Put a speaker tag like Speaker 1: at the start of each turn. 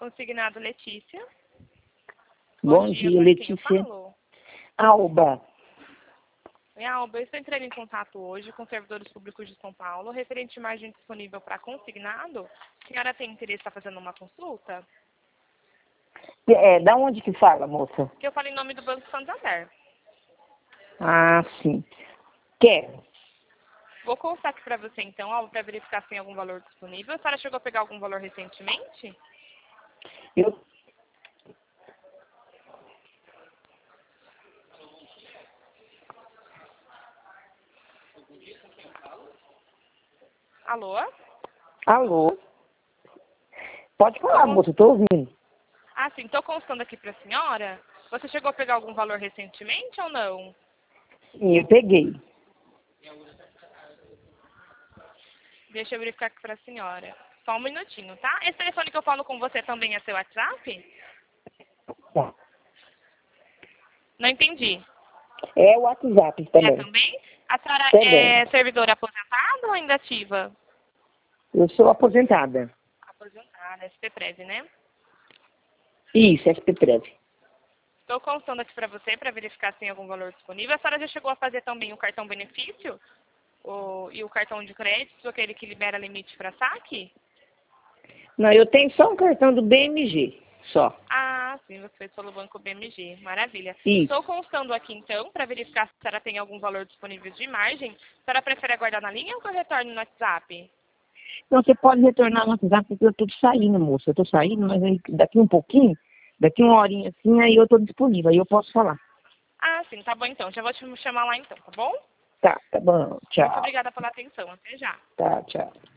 Speaker 1: Consignado Letícia.
Speaker 2: Bom dia, Letícia. Alba.
Speaker 1: Alba, eu estou entrando em contato hoje com servidores públicos de São Paulo, referente à margem disponível para consignado. A senhora tem interesse em estar fazendo uma consulta?
Speaker 2: Da onde que fala, moça?
Speaker 1: Que eu falo em nome do Banco Santander.
Speaker 2: Ah, sim. Quero.
Speaker 1: Vou constar aqui para você, então, Alba, para verificar se tem algum valor disponível. A senhora chegou a pegar algum valor recentemente?
Speaker 2: Eu...
Speaker 1: Alô?
Speaker 2: Alô? Pode falar, moça, estou ouvindo.
Speaker 1: Ah, sim. Estou constando aqui para a senhora. Você chegou a pegar algum valor recentemente ou não?
Speaker 2: Sim, eu peguei.
Speaker 1: Deixa eu verificar aqui para a senhora. Só um minutinho, tá? Esse telefone que eu falo com você também é seu WhatsApp?
Speaker 2: Tá.
Speaker 1: Não entendi.
Speaker 2: É o WhatsApp também.
Speaker 1: É também? A senhora
Speaker 2: Também.
Speaker 1: é servidora aposentada ou ainda ativa?
Speaker 2: Eu sou aposentada.
Speaker 1: Aposentada, SP-Prev, né?
Speaker 2: Isso, SP-Prev.
Speaker 1: Estou constando aqui para você, para verificar se tem algum valor disponível. A senhora já chegou a fazer também o cartão benefício? E o cartão de crédito, aquele que libera limite para saque?
Speaker 2: Não, eu tenho só um cartão do BMG, só.
Speaker 1: Ah, sim, você fez pelo Banco BMG. Maravilha.
Speaker 2: Isso.
Speaker 1: Estou constando aqui, então, para verificar se a senhora tem algum valor disponível de margem. A senhora prefere aguardar na linha ou que eu retorne no WhatsApp?
Speaker 2: Então, você pode retornar no WhatsApp, porque eu estou saindo, moça. Eu estou saindo, mas aí, daqui um pouquinho, daqui uma horinha assim, aí eu estou disponível, aí eu posso falar.
Speaker 1: Ah, sim, tá bom então. Já vou te chamar lá então, tá bom?
Speaker 2: Tá bom. Tchau.
Speaker 1: Muito obrigada pela atenção. Até já.
Speaker 2: Tá, tchau.